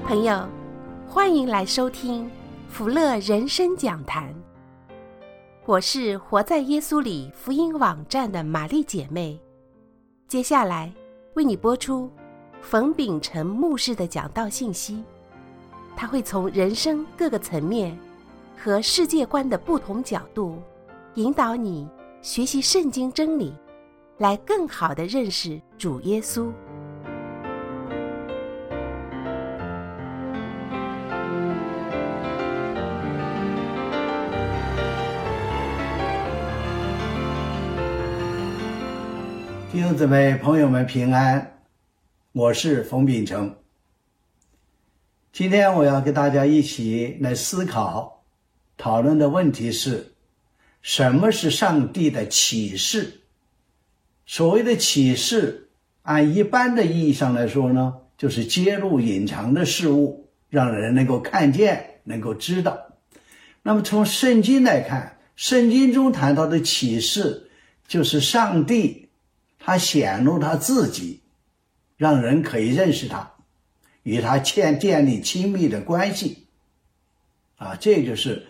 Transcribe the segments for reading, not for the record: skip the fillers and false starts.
朋友，欢迎来收听福乐人生讲坛。我是活在耶稣里福音网站的玛丽姐妹。接下来为你播出冯秉成牧师的讲道信息，他会从人生各个层面和世界观的不同角度，引导你学习圣经真理，来更好地认识主耶稣。 弟兄姊妹朋友们平安，我是冯秉成。今天我要跟大家一起来思考讨论的问题是，什么是上帝的启示？所谓的启示，按一般的意义上来说呢，就是揭露隐藏的事物，让人能够看见，能够知道。那么从圣经来看，圣经中谈到的启示，就是上帝他显露他自己，让人可以认识他，与他建立亲密的关系。这就是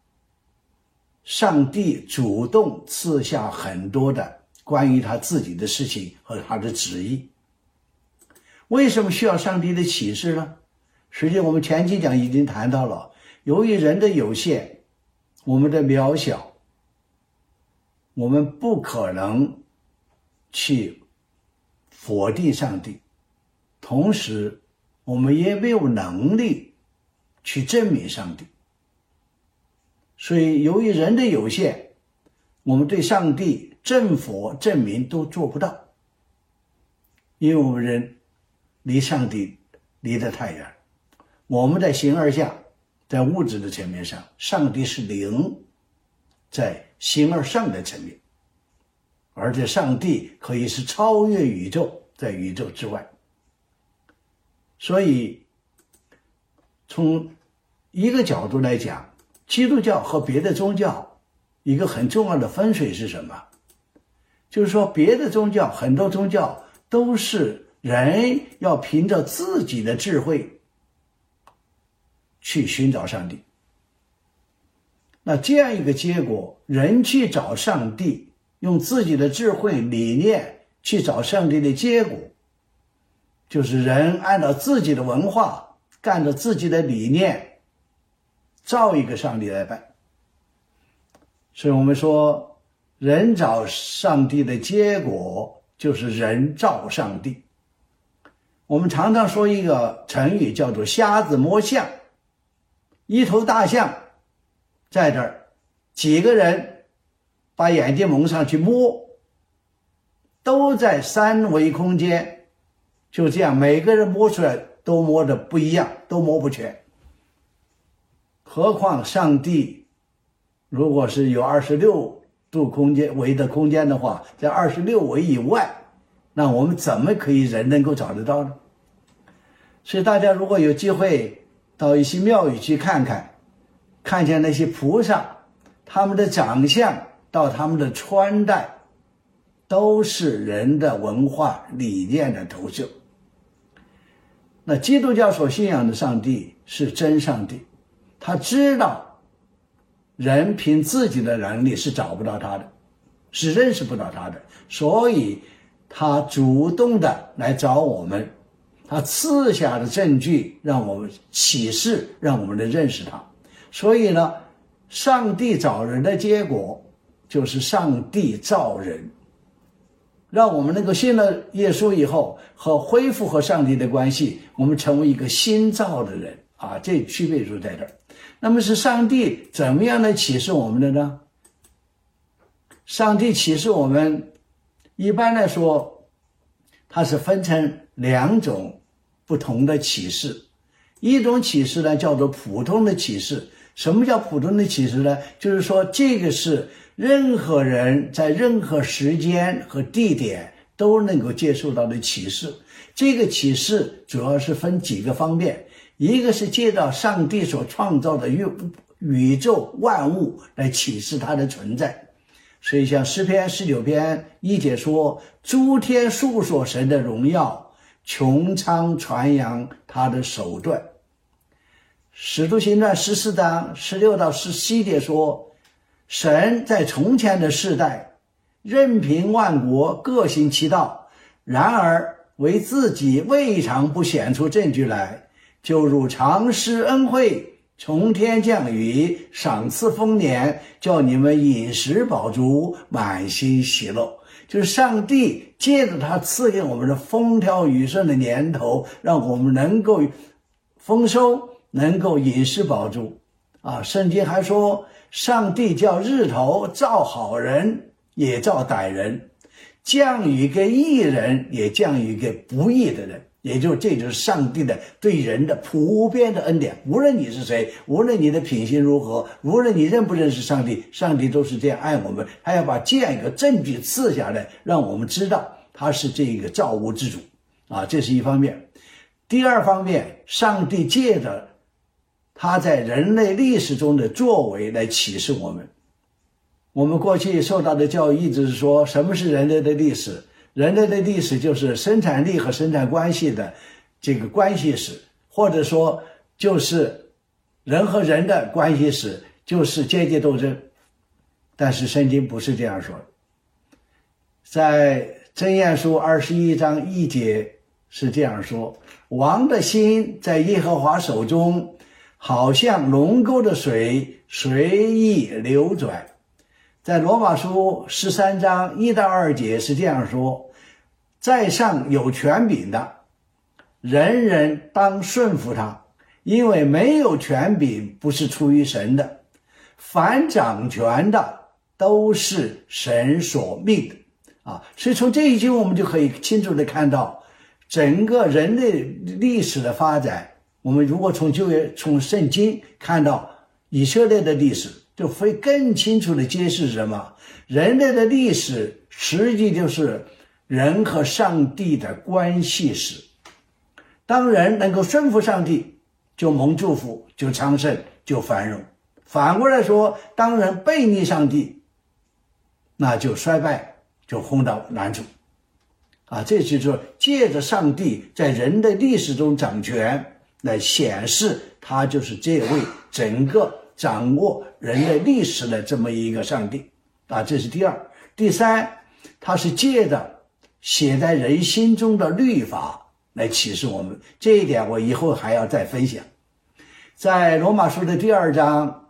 上帝主动赐下很多的关于他自己的事情和他的旨意。为什么需要上帝的启示呢？实际我们前几讲已经谈到了，由于人的有限，我们的渺小，我们不可能去否定上帝，同时我们也没有能力去证明上帝。所以由于人的有限，我们对上帝证佛证明都做不到，因为我们人离上帝离得太远。我们在形而下，在物质的层面上，上帝是灵，在形而上的层面，而且上帝可以是超越宇宙，在宇宙之外。所以从一个角度来讲，基督教和别的宗教一个很重要的分水是什么？就是说别的宗教，很多宗教都是人要凭着自己的智慧去寻找上帝。那这样一个结果，人去找上帝，用自己的智慧理念去找上帝的结果，就是人按照自己的文化，干着自己的理念，造一个上帝来拜。所以我们说，人找上帝的结果就是人造上帝。我们常常说一个成语叫做瞎子摸象。一头大象在这儿，几个人把眼睛蒙上去摸，都在三维空间，就这样每个人摸出来都摸得不一样，都摸不全。何况上帝如果是有26度空间维的空间的话，在26维以外，那我们怎么可以人能够找得到呢？所以大家如果有机会到一些庙宇去看看，看见那些菩萨，他们的长相到他们的穿戴，都是人的文化理念的投射。那基督教所信仰的上帝是真上帝，他知道人凭自己的能力是找不到他的，是认识不到他的，所以他主动的来找我们，他赐下的证据让我们启示，让我们能认识他。所以呢，上帝找人的结果就是上帝造人，让我们能够信了耶稣以后和恢复和上帝的关系，我们成为一个新造的人这区别就在这儿。那么是上帝怎么样来启示我们的呢？上帝启示我们一般来说它是分成两种不同的启示。一种启示呢叫做普通的启示。什么叫普通的启示呢？就是说这个是任何人在任何时间和地点都能够接受到的启示。这个启示主要是分几个方面，一个是借到上帝所创造的宇宙万物来启示它的存在。所以像诗篇19篇1节说，诸天述说神的荣耀，穹苍传扬他的手段。 使徒行传14章16到17节说，神在从前的世代任凭万国各行其道，然而为自己未尝不显出证据来，就如常施恩惠，从天降雨，赏赐丰年，叫你们饮食饱足，满心喜乐。就是上帝借着他赐给我们的风调雨顺的年头，让我们能够丰收，能够饮食饱足圣经还说，上帝叫日头照好人也照歹人，降雨给义人也降雨给不义的人，这就是上帝的对人的普遍的恩典。无论你是谁，无论你的品行如何，无论你认不认识上帝，上帝都是这样爱我们，他要把这样一个证据赐下来，让我们知道他是这个造物之主这是一方面。第二方面，上帝借着他在人类历史中的作为来启示我们。我们过去受到的教育一直是说，什么是人类的历史？人类的历史就是生产力和生产关系的这个关系史，或者说就是人和人的关系史，就是阶级斗争。但是圣经不是这样说的，在箴言书21章1节是这样说，王的心在耶和华手中，好像龙沟的水，随意流转。在罗马书13章1到2节是这样说，在上有权柄的，人人当顺服他，因为没有权柄不是出于神的，凡掌权的都是神所命的所以从这一句我们就可以清楚地看到整个人类历史的发展。我们如果从圣经看到以色列的历史，就会更清楚地揭示什么？人类的历史实际就是人和上帝的关系史。当人能够顺服上帝，就蒙祝福，就昌盛，就繁荣。反过来说，当人背逆上帝，那就衰败，就碰到难处这就是说，借着上帝在人的历史中掌权，来显示他就是这位整个掌握人类历史的这么一个上帝这是第二。第三，他是借着写在人心中的律法来启示我们，这一点我以后还要再分享。在罗马书的第2章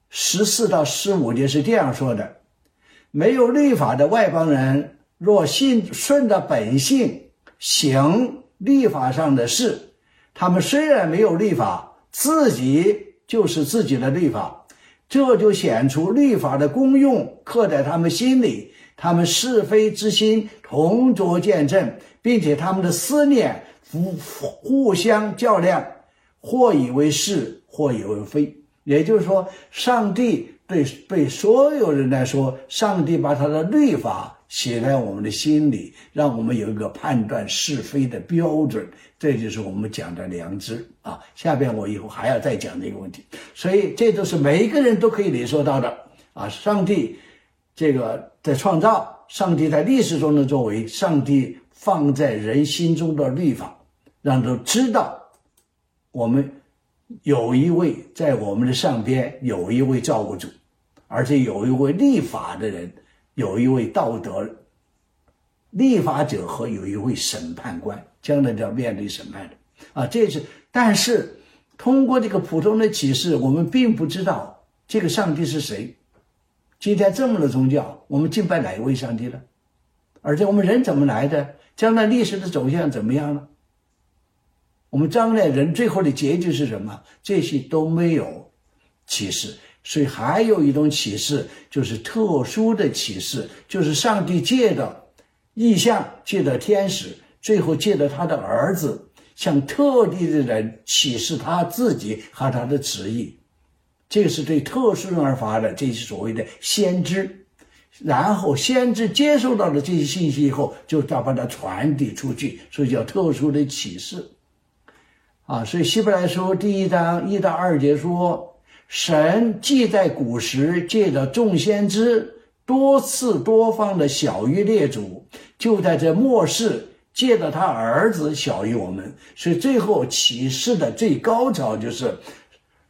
14到15节是这样说的，没有律法的外邦人，若顺着本性行律法上的事，他们虽然没有律法，自己就是自己的律法，这就显出律法的功用刻在他们心里，他们是非之心同作见证，并且他们的思念互相较量，或以为是，或以为非。也就是说，上帝对所有人来说，上帝把他的律法写在我们的心里，让我们有一个判断是非的标准，这就是我们讲的良知下边我以后还要再讲这个问题。所以这都是每一个人都可以领受到的上帝这个在创造，上帝在历史中的作为，上帝放在人心中的律法，让人知道我们有一位在我们的上边，有一位造物主，而且有一位立法的人，有一位道德立法者和有一位审判官，将来要面对审判的但是通过这个普通的启示，我们并不知道这个上帝是谁。今天这么多宗教，我们敬拜哪一位上帝了？而且我们人怎么来的？将来历史的走向怎么样了？我们将来人最后的结局是什么？这些都没有启示。所以还有一种启示，就是特殊的启示，就是上帝借着异象，借着天使，最后借着他的儿子，向特地的人启示他自己和他的旨意。这个是对特殊人而发的，这是所谓的先知。然后先知接受到了这些信息以后，就要把它传递出去，所以叫特殊的启示所以希伯来书第1章1到2节说，神既在古时借着众先知多次多方的晓谕列祖，就在这末世借着他儿子晓谕我们。所以最后启示的最高潮就是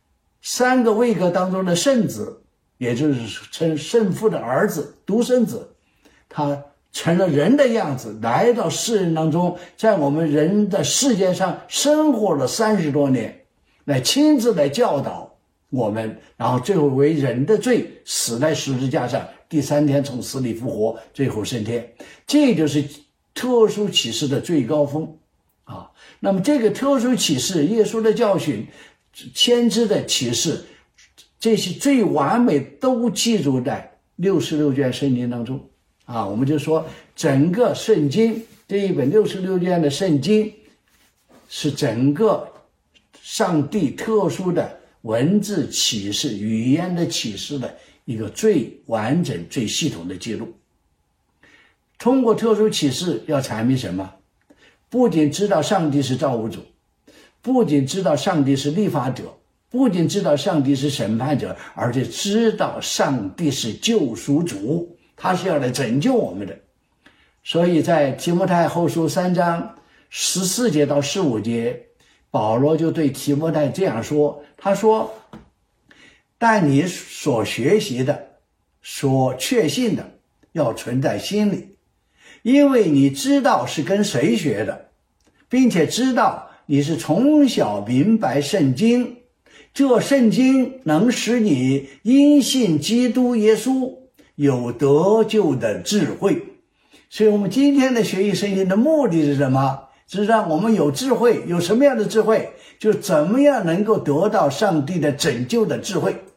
3个位格当中的圣子，也就是称圣父的儿子，独生子，他成了人的样子，来到世人当中，在我们人的世界上生活了30多年，来亲自来教导我们，然后最后为人的罪死在十字架上，第3天从死里复活，最后升天。这就是特殊启示的最高峰啊。那么这个特殊启示，耶稣的教训，先知的启示，这些最完美都记录在66卷圣经当中啊。我们就说整个圣经，这一本66卷的圣经是整个上帝特殊的文字启示、语言的启示的一个最完整、最系统的记录。通过特殊启示要阐明什么？不仅知道上帝是造物主，不仅知道上帝是立法者，不仅知道上帝是审判者，而且知道上帝是救赎主，他是要来拯救我们的。所以在提摩太后书3章14节到15节，保罗就对提摩太这样说，他说，但你所学习的，所确信的，要存在心里，因为你知道是跟谁学的，并且知道你是从小明白圣经，这圣经能使你因信基督耶稣有得救的智慧。所以我们今天的学习圣经的目的是什么？是让我们有智慧。有什么样的智慧？就怎么样能够得到上帝的拯救的智慧。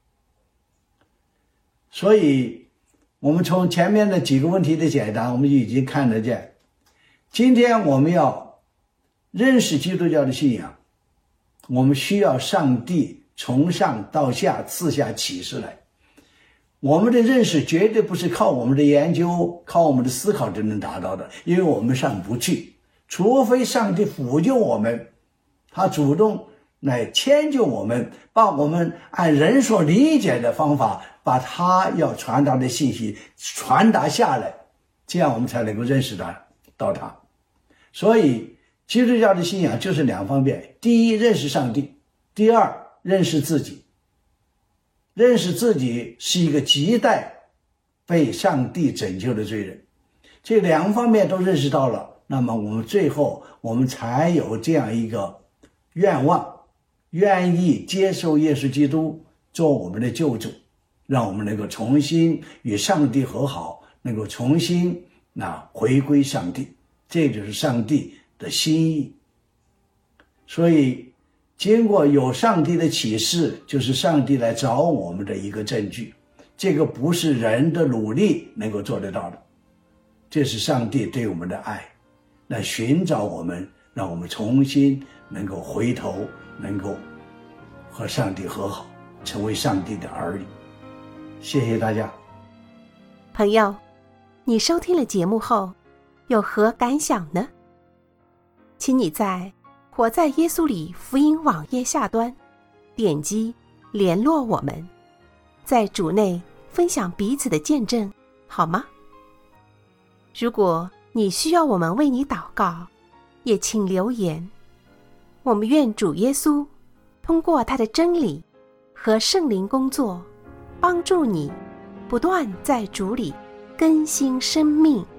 所以我们从前面的几个问题的解答，我们已经看得见，今天我们要认识基督教的信仰，我们需要上帝从上到下赐下启示来。我们的认识绝对不是靠我们的研究、靠我们的思考就能达到的，因为我们上不去，除非上帝辅救我们，他主动来迁就我们，把我们按人所理解的方法，把他要传达的信息传达下来，这样我们才能够认识到他。所以基督教的信仰就是2方面，第一，认识上帝；第二，认识自己。认识自己是一个亟待被上帝拯救的罪人，这2方面都认识到了，那么我们最后我们才有这样一个愿望，愿意接受耶稣基督做我们的救主，让我们能够重新与上帝和好，能够重新回归上帝，这就是上帝的心意。所以经过有上帝的启示，就是上帝来找我们的一个证据，这个不是人的努力能够做得到的，这是上帝对我们的爱，来寻找我们，让我们重新能够回头，能够和上帝和好，成为上帝的儿女。谢谢大家。 朋友，你收听了节目后有何感想呢？请你在活在耶稣里福音网页下端点击联络我们，在主内分享彼此的见证，好吗？如果你需要我们为你祷告，也请留言。我们愿主耶稣通过他的真理和圣灵工作，帮助你不断在主里更新生命。